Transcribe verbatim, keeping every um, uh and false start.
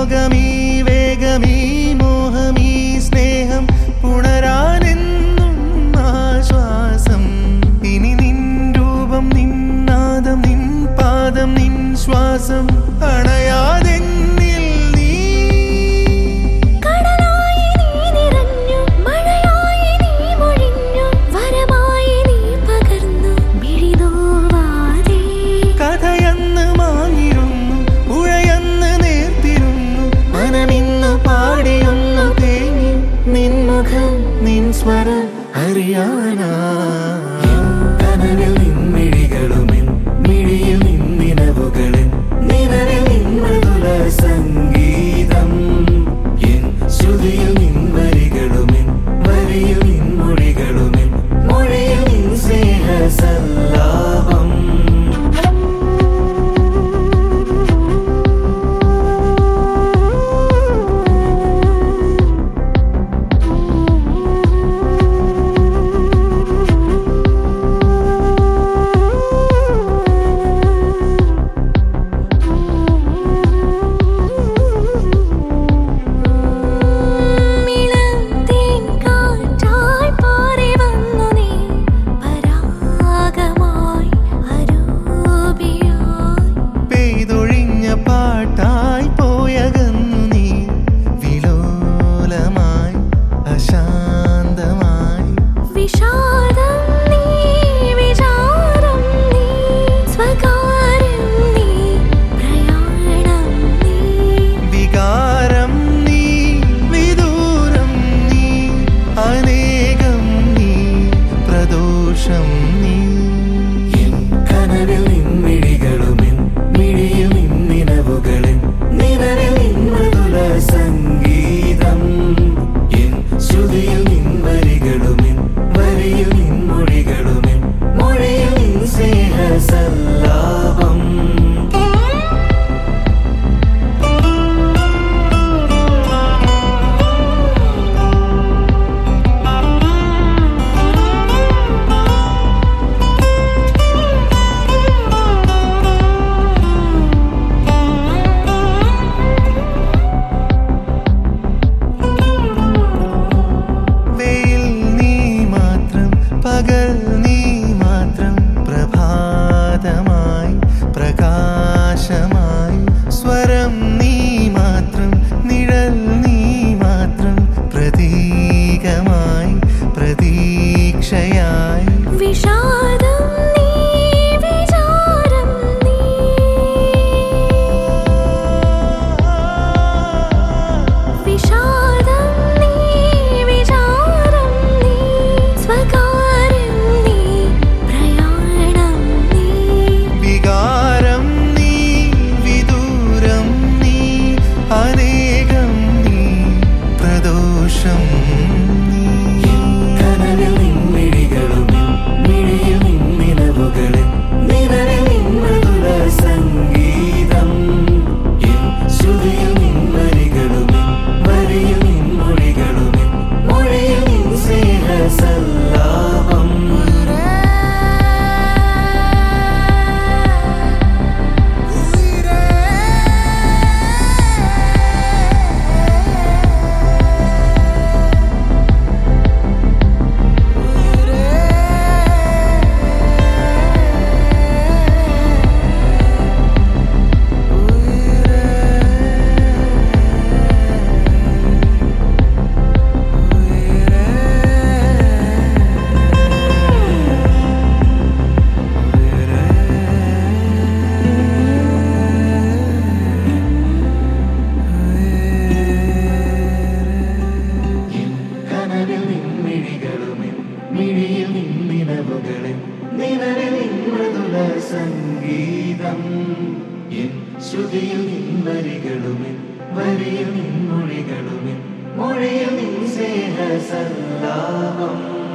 ലോകമീ വേഗമീ മോഹമീ സ്നേഹം പുണരാനെന്നും ആശ്വാസം. ഇനി നിൻ രൂപം, നിൻ നാദം, നിൻ പാദം, നിൻ ശ്വാസം അണയാതെന്നിൽ നീ. കടലായി നീ നിറഞ്ഞു, മഴയായി നീ മൊഴിഞ്ഞു, വരമായി നീ പകർന്നു മിഴിനോവാതെ. കഥയന്ന് മാഞ്ഞിരുന്നു, പുഴയന്ന് നേർത്തിരുന്നു, മനമിന്നു പാടിയൊന്നു തേങ്ങി. നിൻ മുഖം, നിൻ സ്വരം അറിയാനാ. കനവിൽ നിൻമിഴികളുമെൻ മിഴിയിൽ നിന്നിനവുകളിൻ നിഴലിൽ നിൻ മൃദുല സംഗീതം. എൻ ശ്രുതിയിൽ നിൻ വരികളുമെൻ വരിയിൽ നിൻ മൊഴികളുമെൻ മൊഴിയിൽ നിൻ സ്നേഹസല്ലാപം. പകൽ നീ മാത്രം, പ്രഭാതമായി പ്രകാശമായി. സ്വരം നീ മാത്രം, നിഴൽ നീ മാത്രം, പ്രതീകമായി പ്രതീക്ഷയായി. വിഷാദം നീ, വിചാരം നീ, വിഷാദം നീ, വിചാരം നീ, സ്വകാര്യം നീ, പ്രയാണം നീ. വികാരം നീ, വിദൂരം നീ, അനേകം നീ, പ്രദോഷം നീ. കനവിൽ നിൻമിഴികളുമെൻ മിഴിയിൽ നിന്നിനവുകളിൻ നിഴലിൽ നിൻ മൃദുല സംഗീതം. എൻ ശ്രുതിയിൽ നിൻ വരികളുമെൻ വരിയിൽ നിൻ മൊഴികളുമെൻ മൊഴിയിൽ നിൻ സ്നേഹസല്ലാപം. മിഴിയിൽ നിന്നിനവുകളിൻ നിഴലിൽ നിൻ മൃദുല സംഗീതം. എൻ ശ്രുതിയിൽ നിൻ വരികളുമെൻ വരിയിൽ നിൻ മൊഴികളുമെൻ മൊഴിയിൽ നിൻ സ്നേഹസല്ലാപം.